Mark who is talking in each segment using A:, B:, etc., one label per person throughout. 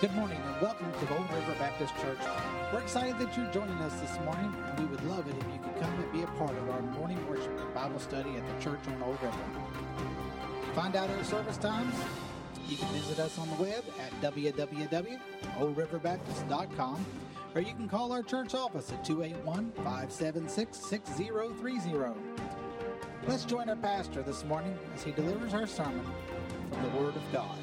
A: Good morning and welcome to Old River Baptist Church. We're excited that you're joining us this morning, and we would love it if you could come and be a part of our morning worship and Bible study at the church on Old River. To find out our service times, you can visit us on the web at www.oldriverbaptist.com, or you can call our church office at 281-576-6030. Let's join our pastor this morning as he delivers our sermon from the Word of God.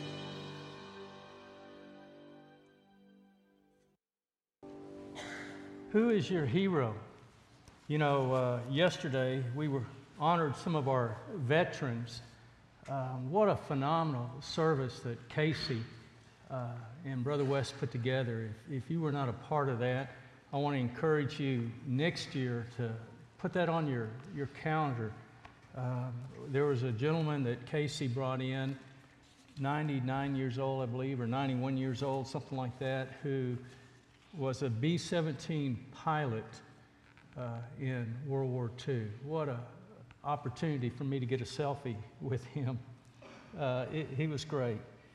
B: Who is your hero? You know, yesterday we honored some of our veterans. What a phenomenal service that Casey and Brother West put together. If you were not a part of that, I want to encourage you next year to put that on your calendar. There was a gentleman that Casey brought in, 99 years old, I believe, or 91 years old, something like that, who was a B-17 pilot in World War II. What an opportunity for me to get a selfie with him. He was great.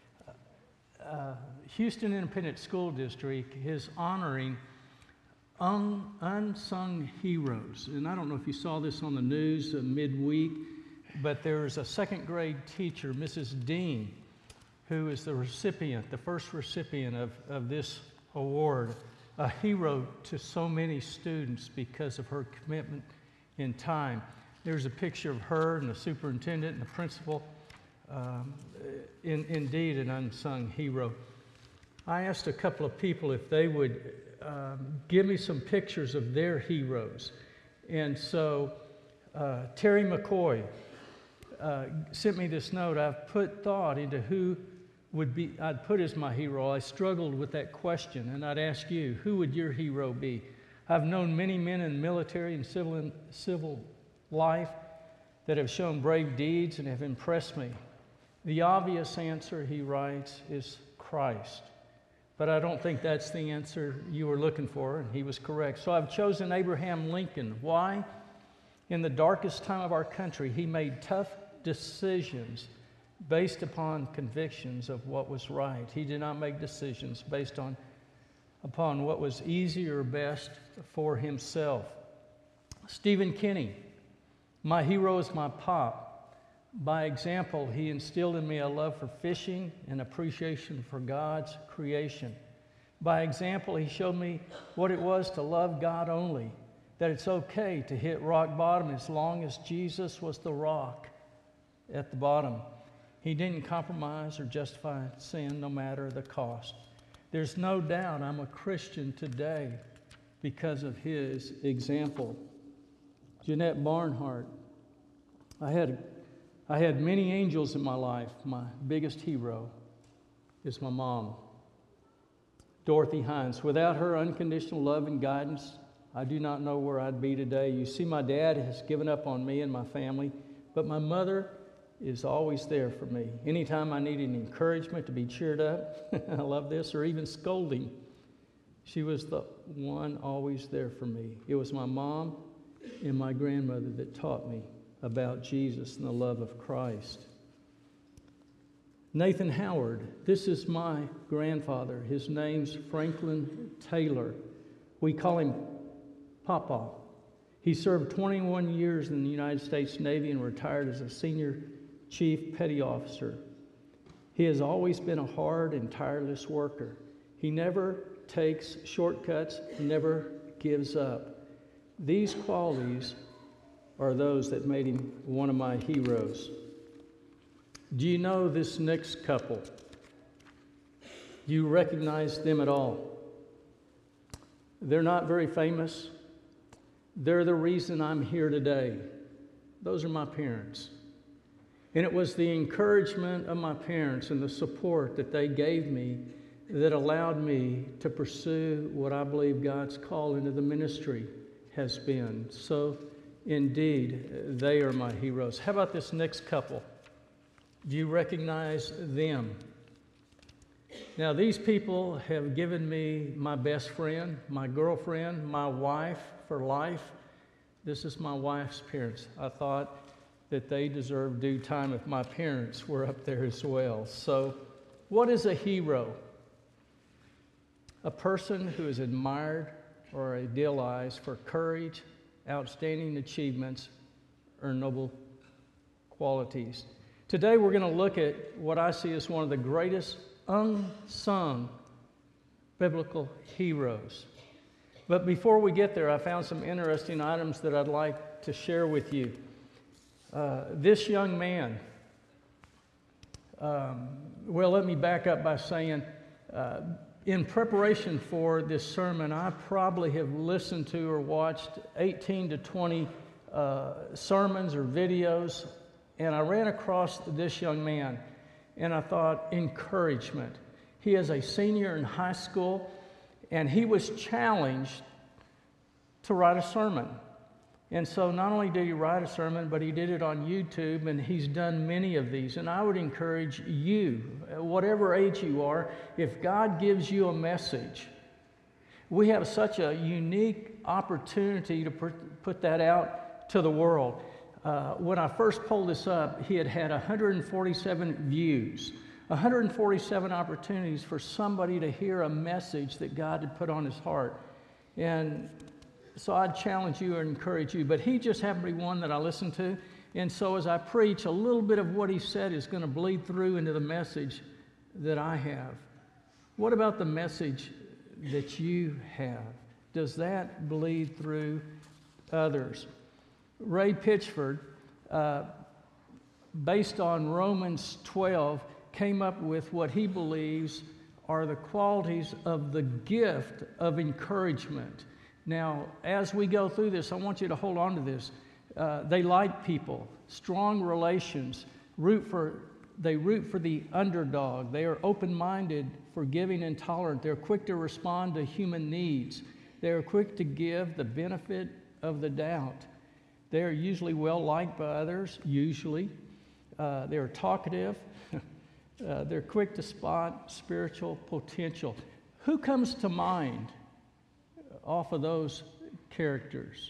B: Houston Independent School District is honoring unsung heroes. And I don't know if you saw this on the news midweek, but there's a second grade teacher, Mrs. Dean, who is the first recipient of this award, a hero to so many students because of her commitment in time. There's a picture of her and the superintendent and the principal. Indeed, an unsung hero. I asked a couple of people if they would give me some pictures of their heroes. And so Terry McCoy sent me this note. I've put thought into who I'd put as my hero. I struggled with that question, and I'd ask you, who would your hero be? I've known many men in military and civil life that have shown brave deeds and have impressed me. The obvious answer, he writes, is Christ. But I don't think that's the answer you were looking for, and he was correct. So I've chosen Abraham Lincoln. Why? In the darkest time of our country, he made tough decisions based upon convictions of what was right. He did not make decisions based upon what was easy or best for himself. Stephen Kinney, my hero is my pop. By example, he instilled in me a love for fishing and appreciation for God's creation. By example, he showed me what it was to love God only, that it's okay to hit rock bottom as long as Jesus was the rock at the bottom. He didn't compromise or justify sin no matter the cost. There's no doubt I'm a Christian today because of his example. Jeanette Barnhart. I had many angels in my life. My biggest hero is my mom, Dorothy Hines. Without her unconditional love and guidance, I do not know where I'd be today. You see, my dad has given up on me and my family, but my mother is always there for me. Anytime I needed encouragement to be cheered up, I love this, or even scolding, she was the one always there for me. It was my mom and my grandmother that taught me about Jesus and the love of Christ. Nathan Howard, this is my grandfather. His name's Franklin Taylor. We call him Papa. He served 21 years in the United States Navy and retired as a senior Chief Petty Officer. He has always been a hard and tireless worker. He never takes shortcuts, never gives up. These qualities are those that made him one of my heroes. Do you know this next couple? Do you recognize them at all? They're not very famous. They're the reason I'm here today. Those are my parents. And it was the encouragement of my parents and the support that they gave me that allowed me to pursue what I believe God's call into the ministry has been. So, indeed, they are my heroes. How about this next couple? Do you recognize them? Now, these people have given me my best friend, my girlfriend, my wife for life. This is my wife's parents. I thought that they deserve due time if my parents were up there as well. So, what is a hero? a person who is admired or idealized for courage, outstanding achievements, or noble qualities. Today we're going to look at what I see as one of the greatest unsung biblical heroes. But before we get there, I found some interesting items that I'd like to share with you. This young man, well, let me back up by saying, in preparation for this sermon, I probably have listened to or watched 18 to 20 sermons or videos, and I ran across this young man, and I thought, encouragement. He is a senior in high school, and he was challenged to write a sermon. And so not only did he write a sermon, but he did it on YouTube, and he's done many of these. And I would encourage you, whatever age you are, if God gives you a message, we have such a unique opportunity to put that out to the world. When I first pulled this up, he had 147 views, 147 opportunities for somebody to hear a message that God had put on his heart. And so I'd challenge you and encourage you. But he just happened to be one that I listened to. And so as I preach, a little bit of what he said is going to bleed through into the message that I have. What about the message that you have? Does that bleed through others? Ray Pitchford, based on Romans 12, came up with what he believes are the qualities of the gift of encouragement. Now, as we go through this, I want you to hold on to this. They like people, strong relations, they root for the underdog. They are open-minded, forgiving, and tolerant. They're quick to respond to human needs. They are quick to give the benefit of the doubt. They are usually well-liked by others, usually. They're talkative. They're quick to spot spiritual potential. Who comes to mind off of those characters?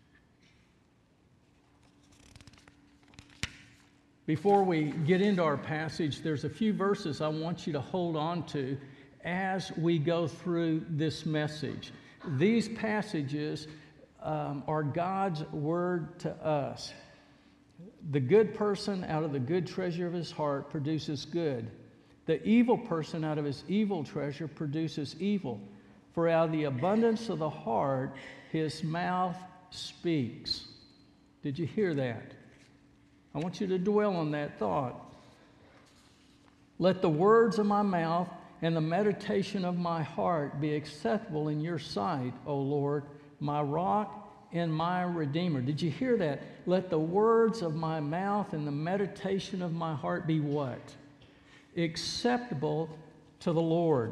B: Before we get into our passage, there's a few verses I want you to hold on to as we go through this message. These passages are God's word to us. The good person out of the good treasure of his heart produces good. The evil person out of his evil treasure produces evil. For out of the abundance of the heart, his mouth speaks. Did you hear that? I want you to dwell on that thought. Let the words of my mouth and the meditation of my heart be acceptable in your sight, O Lord, my rock and my redeemer. Did you hear that? Let the words of my mouth and the meditation of my heart be what? Acceptable to the Lord.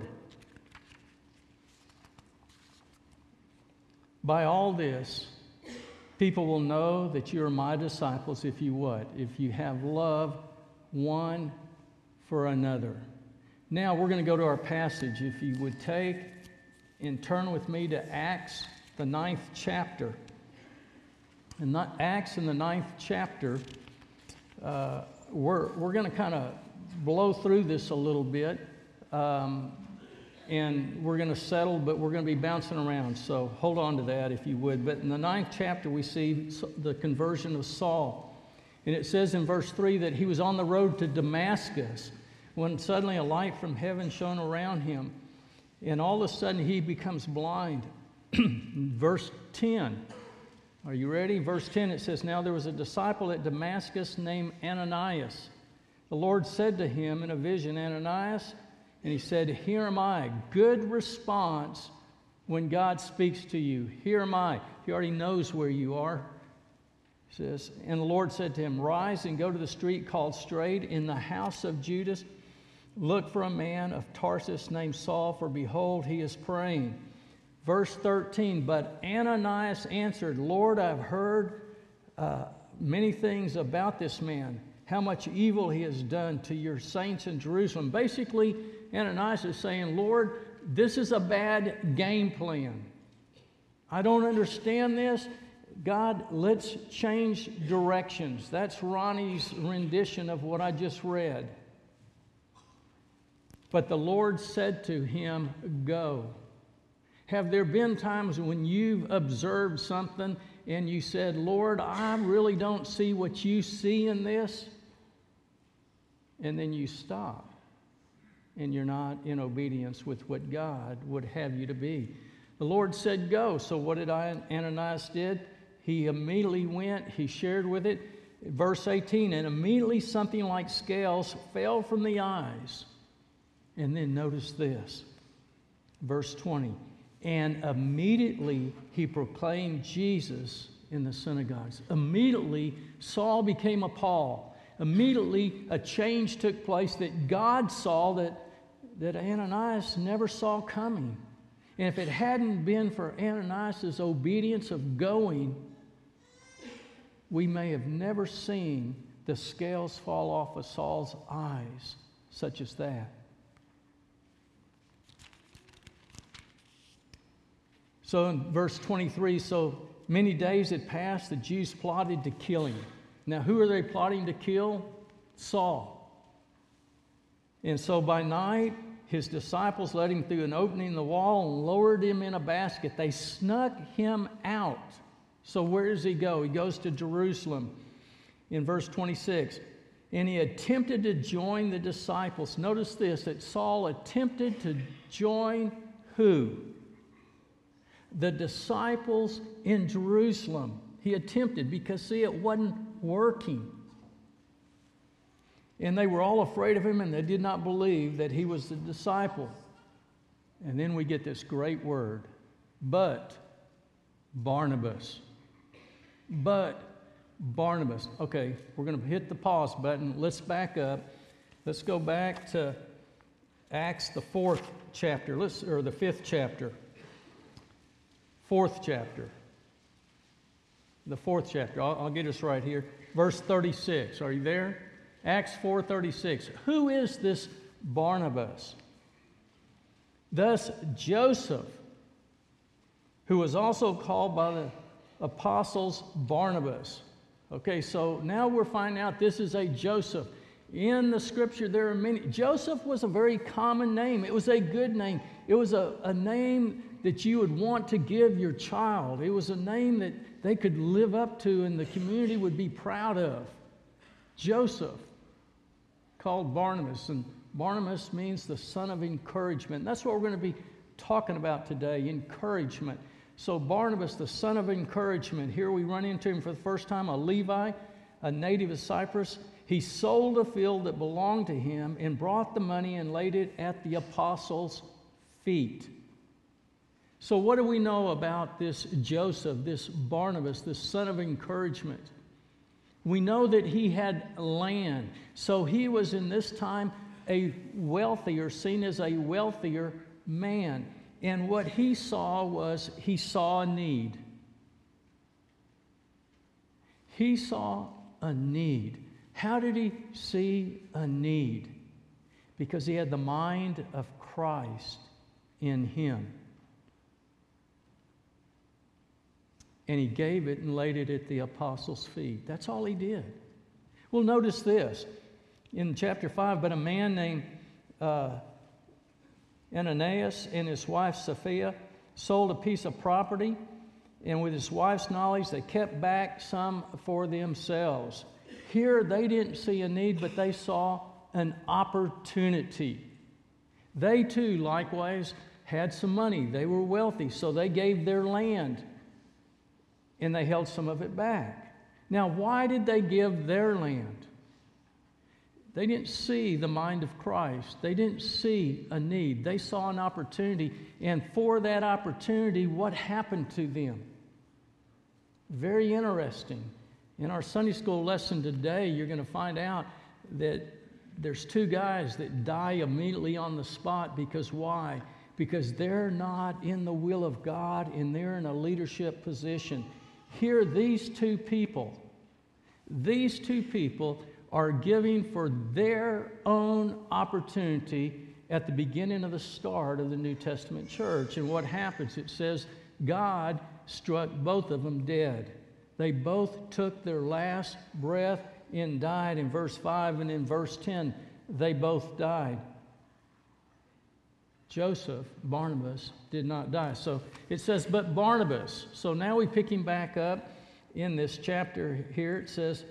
B: By all this, people will know that you are my disciples if you what? If you have love one for another. Now we're going to go to our passage. If you would take and turn with me to Acts, the 9th chapter. And Acts in the 9th chapter, we're going to kind of blow through this a little bit. And we're going to settle, but we're going to be bouncing around. So hold on to that if you would. But in the 9th chapter, we see the conversion of Saul. And it says in verse 3 that he was on the road to Damascus when suddenly a light from heaven shone around him. And all of a sudden he becomes blind. Verse 10. Are you ready? Verse 10, it says, Now there was a disciple at Damascus named Ananias. The Lord said to him in a vision, Ananias, and he said, Here am I. Good response when God speaks to you. Here am I. He already knows where you are. He says, and the Lord said to him, Rise and go to the street called Straight in the house of Judas. Look for a man of Tarsus named Saul, for behold, he is praying. Verse 13, but Ananias answered, Lord, I've heard many things about this man, how much evil he has done to your saints in Jerusalem. Basically, Ananias is saying, Lord, this is a bad game plan. I don't understand this. God, let's change directions. That's Ronnie's rendition of what I just read. But the Lord said to him, Go. Have there been times when you've observed something and you said, Lord, I really don't see what you see in this? And then you stop and you're not in obedience with what God would have you to be. The Lord said, go. So what did Ananias did? He immediately went, he shared with it. Verse 18, and immediately something like scales fell from the eyes. And then notice this, verse 20. And immediately he proclaimed Jesus in the synagogues. Immediately Saul became a Paul. Immediately a change took place that God saw that Ananias never saw coming. And if it hadn't been for Ananias' obedience of going, we may have never seen the scales fall off of Saul's eyes, such as that. So in verse 23, so many days had passed, the Jews plotted to kill him. Now, who are they plotting to kill? Saul. And so by night, his disciples led him through an opening in the wall and lowered him in a basket. They snuck him out. So where does he go? He goes to Jerusalem in verse 26. And he attempted to join the disciples. Notice this, that Saul attempted to join who? The disciples in Jerusalem. He attempted because, see, it wasn't working. And they were all afraid of him and they did not believe that he was the disciple. And then we get this great word, but Barnabas. But Barnabas. Okay, we're going to hit the pause button. Let's back up. Let's go back to Acts, the 4th chapter, or the 5th chapter. 4th chapter. The 4th chapter. I'll get us right here. Verse 36. Are you there? Acts 4:36. Who is this Barnabas? Thus Joseph, who was also called by the apostles Barnabas. Okay, so now we're finding out this is a Joseph. In the scripture, there are many. Joseph was a very common name. It was a good name. It was a name that you would want to give your child. It was a name that they could live up to and the community would be proud of. Joseph, called Barnabas, and Barnabas means the son of encouragement. That's what we're going to be talking about today, encouragement. So Barnabas, the son of encouragement, here we run into him for the first time, a Levi, a native of Cyprus. He sold a field that belonged to him and brought the money and laid it at the apostles' feet. So what do we know about this Joseph, this Barnabas, this son of encouragement? We know that he had land. So he was in this time seen as a wealthier man. And what he saw was, he saw a need. He saw a need. How did he see a need? Because he had the mind of Christ in him. And he gave it and laid it at the apostles' feet. That's all he did. Well, notice this. In chapter 5, but a man named Ananias and his wife Sapphira sold a piece of property, and with his wife's knowledge, they kept back some for themselves. Here, they didn't see a need, but they saw an opportunity. They too, likewise, had some money. They were wealthy, so they gave their land, and they held some of it back. Now, why did they give their land? They didn't see the mind of Christ. They didn't see a need. They saw an opportunity, and for that opportunity, what happened to them? Very interesting. In our Sunday school lesson today, you're going to find out that there's two guys that die immediately on the spot. Because why? Because they're not in the will of God, and they're in a leadership position. Here, these two people are giving for their own opportunity at the beginning of the start of the New Testament church. And what happens? It says God struck both of them dead. They both took their last breath and died. In verse 5 and in verse 10, they both died. Joseph, Barnabas, did not die. So it says, but Barnabas. So now we pick him back up in this chapter here. It says,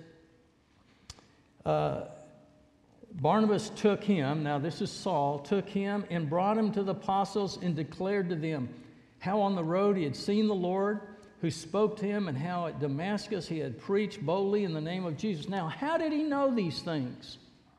B: Barnabas took him, now this is Saul, took him and brought him to the apostles and declared to them how on the road he had seen the Lord, who spoke to him, and how at Damascus he had preached boldly in the name of Jesus. Now, how did he know these things?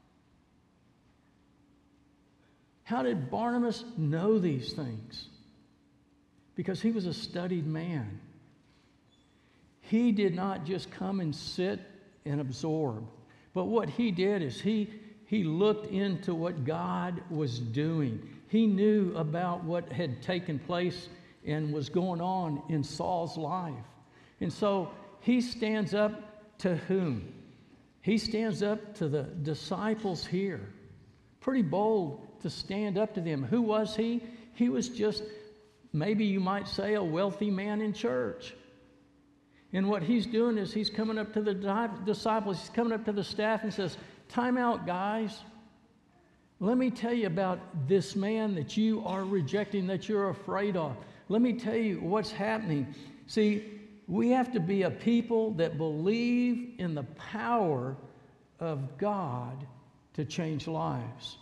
B: How did Barnabas know these things? Because he was a studied man. He did not just come and sit and absorb. But what he did is he looked into what God was doing. He knew about what had taken place and was going on in Saul's life. And so he stands up to whom? He stands up to the disciples here. Pretty bold to stand up to them. Who was he? He was just, maybe you might say, a wealthy man in church. And what he's doing is he's coming up to the disciples, he's coming up to the staff and says, time out, guys. Let me tell you about this man that you are rejecting, that you're afraid of. Let me tell you what's happening. See, we have to be a people that believe in the power of God to change lives.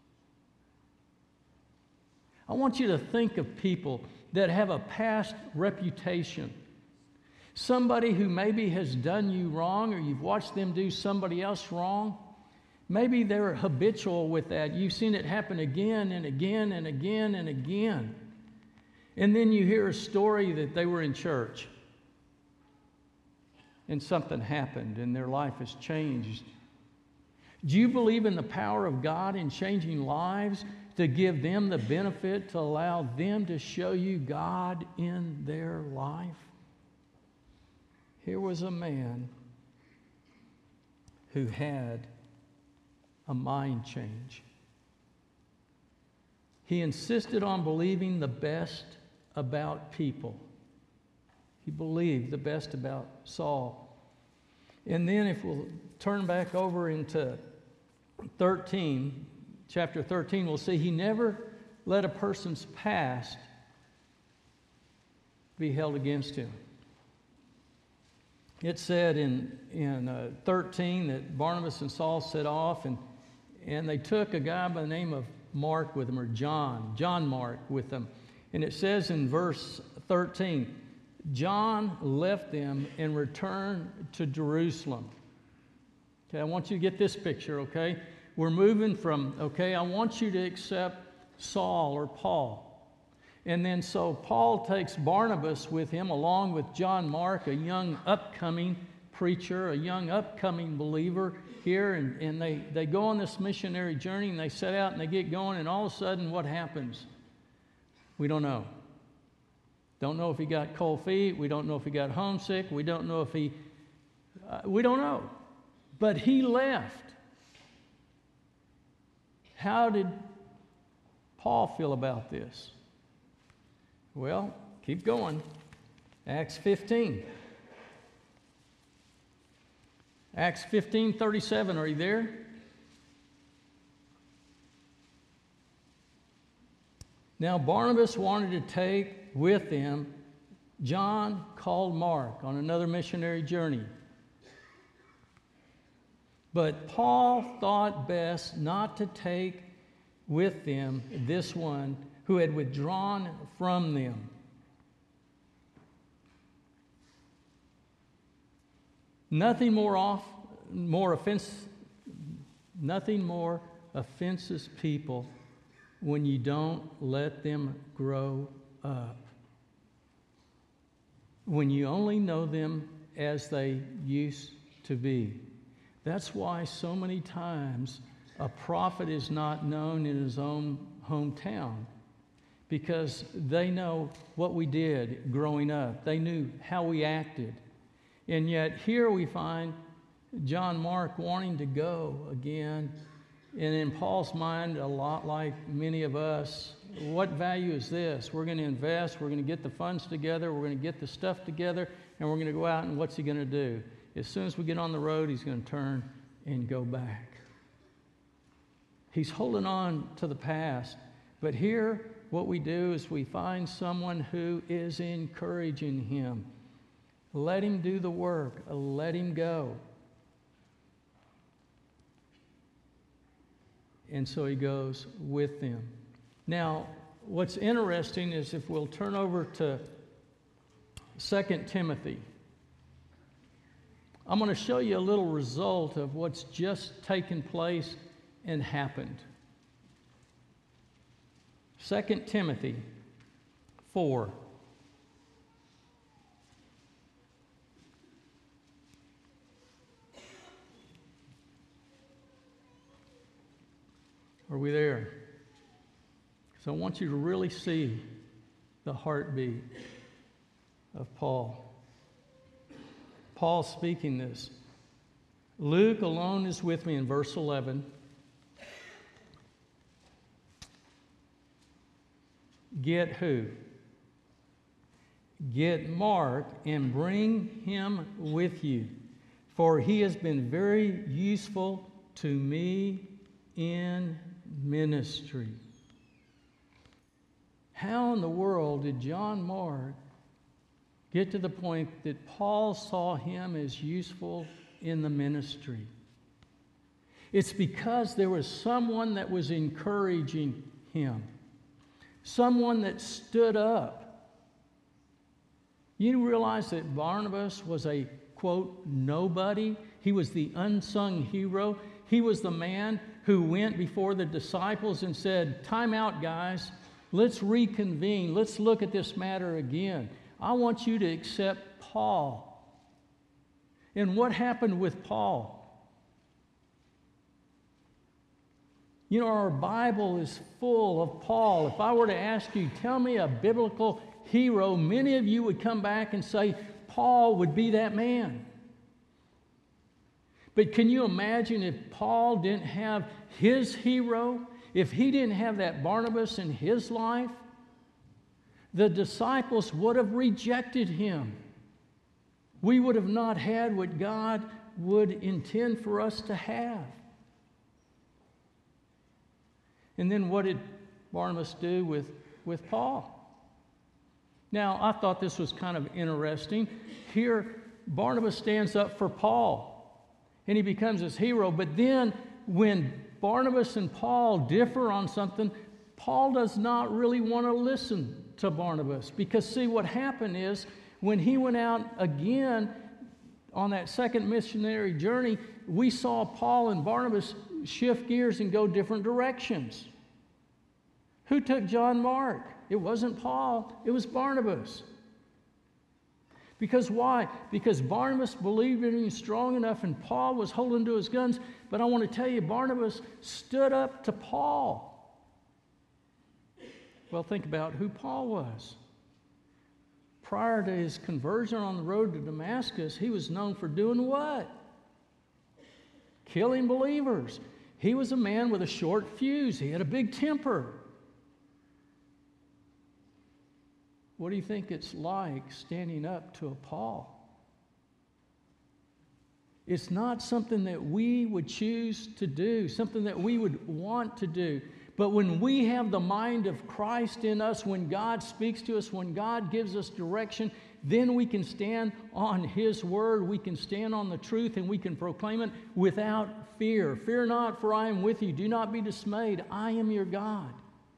B: I want you to think of people that have a past reputation. Somebody who maybe has done you wrong, or you've watched them do somebody else wrong. Maybe they're habitual with that. You've seen it happen again and again and again and again. And then you hear a story that they were in church and something happened and their life has changed. Do you believe in the power of God in changing lives, to give them the benefit, to allow them to show you God in their life? Here was a man who had a mind change. He insisted on believing the best about people. He believed the best about Saul. And then if we'll turn back over into chapter 13, we'll see he never let a person's past be held against him. It said in 13 that Barnabas and Saul set off, and they took a guy by the name of Mark with them, or John Mark with them. And it says in verse 13, John left them and returned to Jerusalem. Okay, I want you to get this picture, okay? We're moving from, okay, I want you to accept Saul or Paul. And then so Paul takes Barnabas with him, along with John Mark, a young upcoming preacher, a young upcoming believer here. And they go on this missionary journey, and they set out and they get going, and all of a sudden what happens? We don't know. Don't know if he got cold feet. We don't know if he got homesick. We don't know if we don't know. But he left. How did Paul feel about this? Well, keep going. Acts 15. Acts 15:37. Are you there? Now Barnabas wanted to take with him John, called Mark, on another missionary journey. But Paul thought best not to take with them this one who had withdrawn from them. Nothing more offenses people when you don't let them grow up. When you only know them as they used to be. That's why so many times a prophet is not known in his own hometown, because they know what we did growing up. They knew how we acted. And yet here we find John Mark wanting to go again. And in Paul's mind, a lot like many of us, what value is this? We're going to invest, we're going to get the funds together, we're going to get the stuff together, and we're going to go out, and what's he going to do? As soon as we get on the road, he's going to turn and go back. He's holding on to the past, But here, what we do is we find someone who is encouraging him. Let him do the work. Let him go. And so he goes with them. Now, what's interesting is if we'll turn over to 2 Timothy. I'm going to show you a little result of what's just taken place and happened. 2 Timothy 4. Are we there? So I want you to really see the heartbeat of Paul. Paul speaking this. Luke alone is with me in verse 11. Get who? Get Mark and bring him with you, for he has been very useful to me in ministry. How in the world did John Mark get to the point that Paul saw him as useful in the ministry? It's because there was someone that was encouraging him, someone that stood up. You realize that Barnabas was a, quote, nobody? He was the unsung hero. He was the man who went before the disciples and said, time out, guys. Let's reconvene. Let's look at this matter again. I want you to accept Paul. And what happened with Paul? You know, our Bible is full of Paul. If I were to ask you, tell me a biblical hero, many of you would come back and say, Paul would be that man. But can you imagine if Paul didn't have his hero? If he didn't have that Barnabas in his life? The disciples would have rejected him. We would have not had what God would intend for us to have. And then what did Barnabas do with Paul? Now, I thought this was kind of interesting. Here, Barnabas stands up for Paul, and he becomes his hero. But then, when Barnabas and Paul differ on something, Paul does not really want to listen to Barnabas. Because, see, what happened is, when he went out again on that second missionary journey, we saw Paul and Barnabas shift gears and go different directions. Who took John Mark? It wasn't Paul, it was Barnabas. Because why? Because Barnabas believed in him strong enough and Paul was holding to his guns. But I want to tell you, Barnabas stood up to Paul. Well, think about who Paul was. Prior to his conversion on the road to Damascus, he was known for doing what? Killing believers. He was a man with a short fuse. He had a big temper. What do you think it's like standing up to a Paul? It's not something that we would choose to do, something that we would want to do. But when we have the mind of Christ in us, when God speaks to us, when God gives us direction, then we can stand on His word, we can stand on the truth, and we can proclaim it without fear. Fear not, for I am with you. Do not be dismayed. I am your God.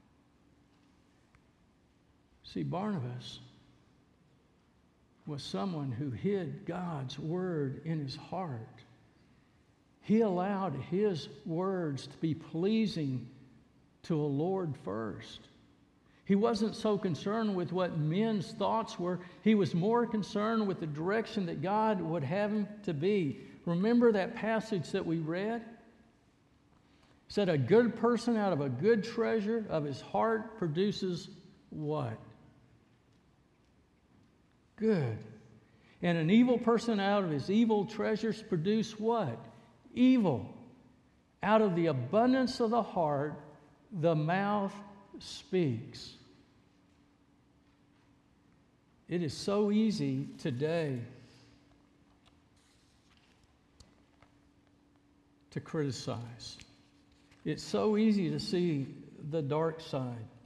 B: See, Barnabas was someone who hid God's word in his heart. He allowed his words to be pleasing to a Lord first. He wasn't so concerned with what men's thoughts were. He was more concerned with the direction that God would have him to be. Remember that passage that we read? It said, a good person out of a good treasure of his heart produces what? Good. And an evil person out of his evil treasures produce what? Evil. Out of the abundance of the heart, the mouth speaks. It is so easy today to criticize. It's so easy to see the dark side.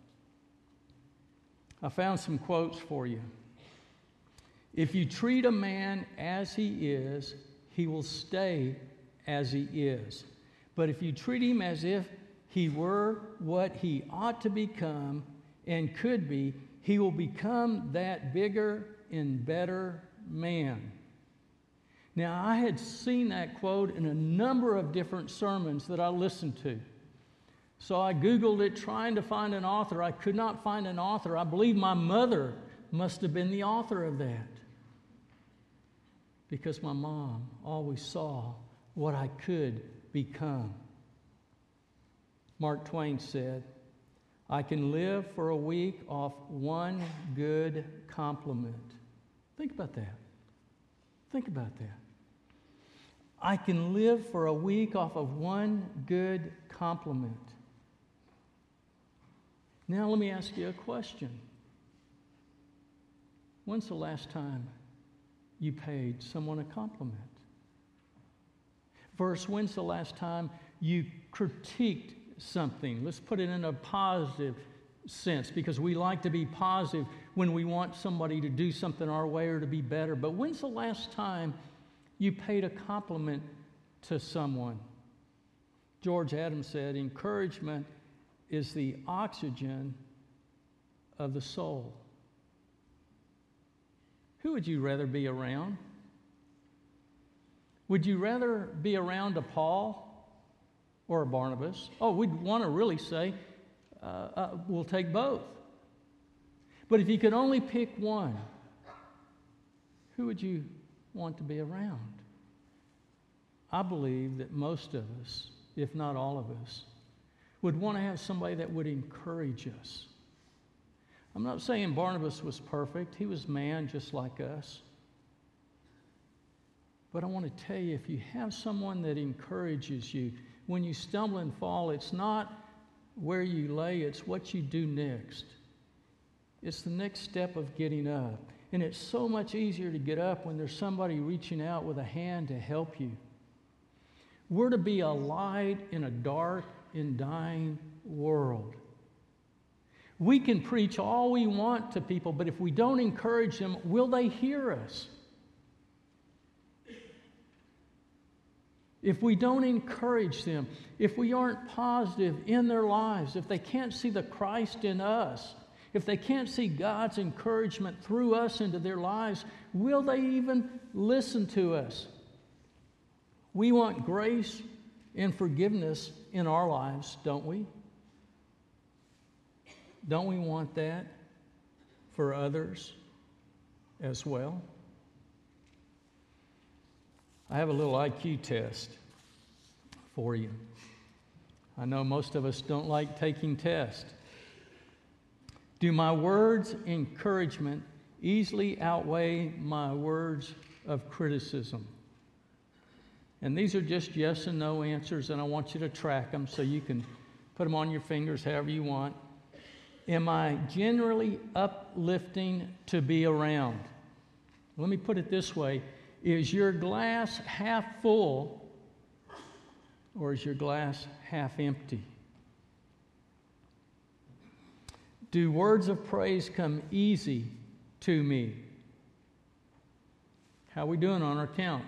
B: I found some quotes for you. If you treat a man as he is, he will stay as he is. But if you treat him as if he were what he ought to become and could be, he will become that bigger and better man. Now, I had seen that quote in a number of different sermons that I listened to. So I Googled it trying to find an author. I could not find an author. I believe my mother must have been the author of that, because my mom always saw what I could become. Mark Twain said, "I can live for a week off one good compliment." Think about that. Think about that. I can live for a week off of one good compliment. Now let me ask you a question. When's the last time you paid someone a compliment? Verse, when's the last time you critiqued something? Let's put it in a positive sense, because we like to be positive when we want somebody to do something our way or to be better. But when's the last time you paid a compliment to someone? George Adams said, encouragement is the oxygen of the soul. Who would you rather be around? Would you rather be around a Paul or a Barnabas? Oh, we'd want to really say, we'll take both. But if you could only pick one, who would you want to be around? I believe that most of us, if not all of us, would want to have somebody that would encourage us. I'm not saying Barnabas was perfect. He was man just like us. But I want to tell you, if you have someone that encourages you, when you stumble and fall, it's not where you lay, it's what you do next. It's the next step of getting up. And it's so much easier to get up when there's somebody reaching out with a hand to help you. We're to be a light in a dark and dying world. We can preach all we want to people, but if we don't encourage them, will they hear us? If we don't encourage them, if we aren't positive in their lives, if they can't see the Christ in us, if they can't see God's encouragement through us into their lives, will they even listen to us? We want grace and forgiveness in our lives, don't we? Don't we want that for others as well? I have a little IQ test for you. I know most of us don't like taking tests. Do my words of encouragement easily outweigh my words of criticism? And these are just yes and no answers, and I want you to track them so you can put them on your fingers however you want. Am I generally uplifting to be around? Let me put it this way. Is your glass half full or is your glass half empty? Do words of praise come easy to me? How are we doing on our count?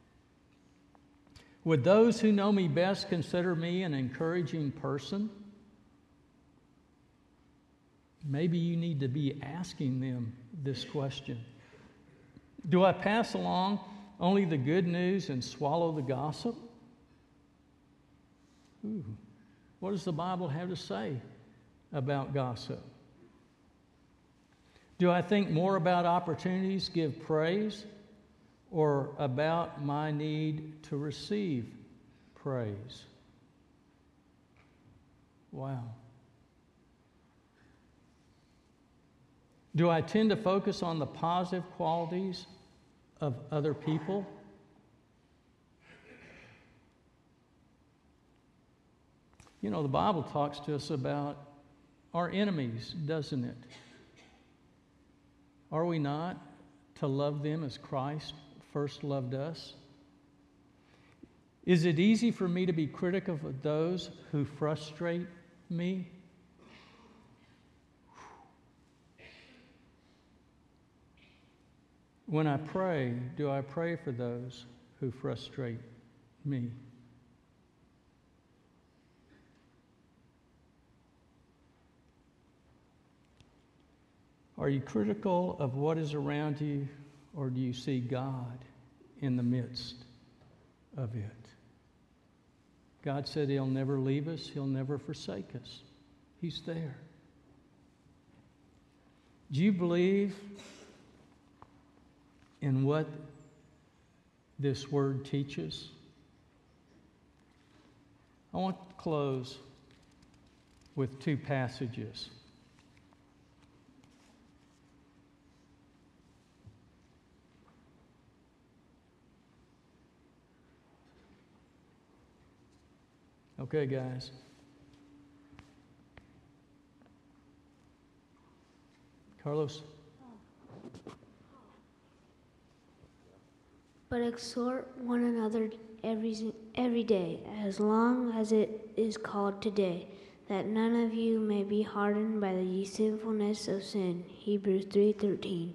B: Would those who know me best consider me an encouraging person? Maybe you need to be asking them this question. Do I pass along only the good news and swallow the gossip? Ooh, what does the Bible have to say about gossip? Do I think more about opportunities, give praise, or about my need to receive praise? Wow. Do I tend to focus on the positive qualities of other people? You know, the Bible talks to us about our enemies, doesn't it? Are we not to love them as Christ first loved us? Is it easy for me to be critical of those who frustrate me? When I pray, do I pray for those who frustrate me? Are you critical of what is around you, or do you see God in the midst of it? God said He'll never leave us, He'll never forsake us. He's there. Do you believe in what this word teaches? I want to close with two passages. Okay, guys. Carlos?
C: But exhort one another every day, as long as it is called today, that none of you may be hardened by the deceitfulness of sin. Hebrews 3:13.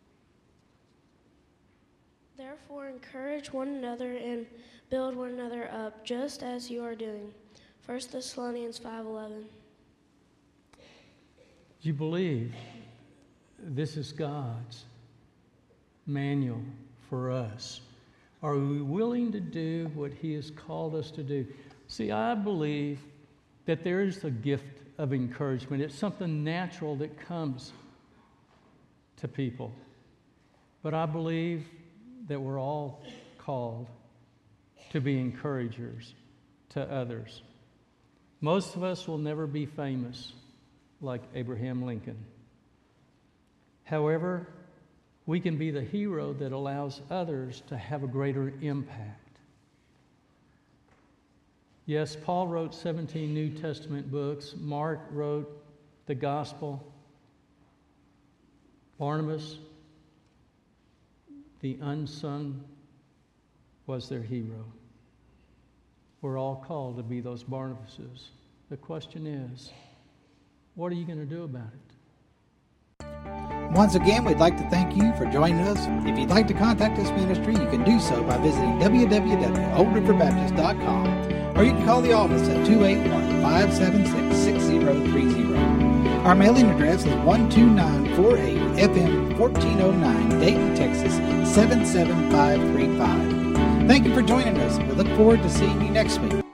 D: Therefore encourage one another and build one another up, just as you are doing. 1 Thessalonians 5:11.
B: Do you believe this is God's manual for us? Are we willing to do what He has called us to do? See, I believe that there is a gift of encouragement. It's something natural that comes to people. But I believe that we're all called to be encouragers to others. Most of us will never be famous like Abraham Lincoln. However, we can be the hero that allows others to have a greater impact. Yes, Paul wrote 17 New Testament books. Mark wrote the gospel. Barnabas, the unsung, was their hero. We're all called to be those Barnabases. The question is, what are you going to do about it?
A: Once again, we'd like to thank you for joining us. If you'd like to contact this ministry, you can do so by visiting www.oldriverbaptist.com, or you can call the office at 281-576-6030. Our mailing address is 12948 FM 1409, Dayton, Texas 77535. Thank you for joining us. We look forward to seeing you next week.